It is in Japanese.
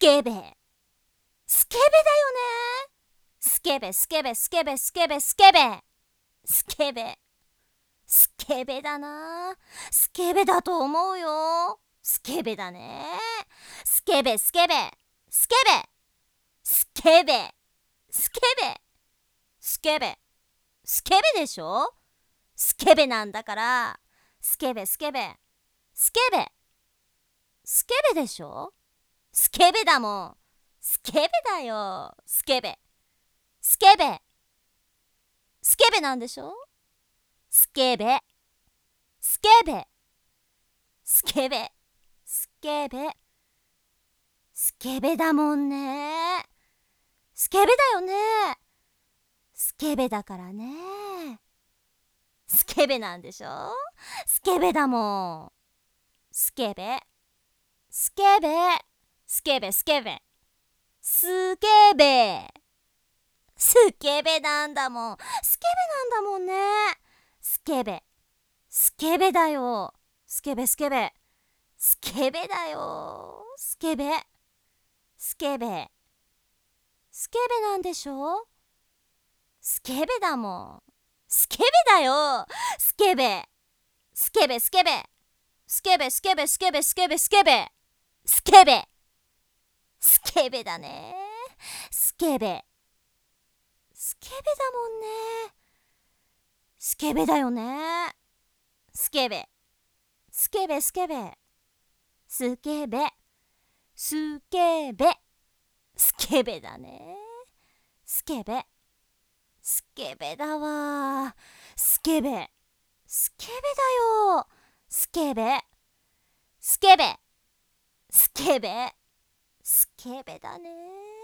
ケベ。スケベだよね。スケベスケベスケベスケベスケベスケベスケベだな。スケベだと思うよ。スケベだね。スケベスケベスケベスケベスケベスケベスケベでしょ。スケベなんだから。スケベスケベスケベスケベでしょ。スケベだもん。スケベだよ。スケベスケベスケベなんでしょ。スケベスケベスケベスケベスケベだもんね。スケベだよね。スケベだからね。スケベなんでしょ。スケベだもん。スケベスケベスケベスケベスケベスケベなんだもん。スケベなんだもんね。スケベスケベだよ。スケベスケベスケベだよ。スケベスケベスケベなんでしょ。スケベだもん。スケベだよ。スケベスケベスケベスケベスケベスケベスケベスケベスケベスケベだね。スケベスケベだもんね。スケベだよね。スケベスケベスケベスケベスケベスケベだね。スケベスケベだわ。スケベスケベだよ。スケベスケベスケベスケベだね。